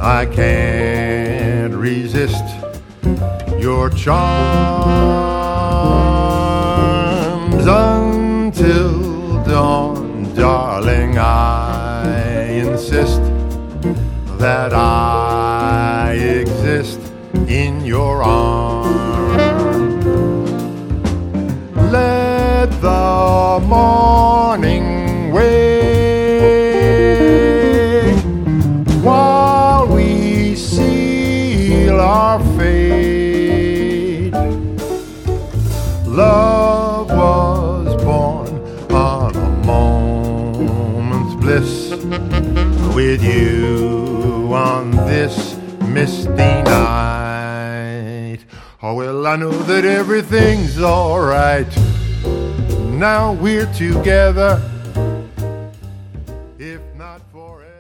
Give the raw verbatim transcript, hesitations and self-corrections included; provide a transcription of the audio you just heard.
I can't resist your charms until dawn, darling. I insist that I exist in your arms. Let the morning wait while we seal our fate. Love was born on a moment's bliss with you on this misty night. Oh, well, I know that everything's all right. Now we're together, if not forever.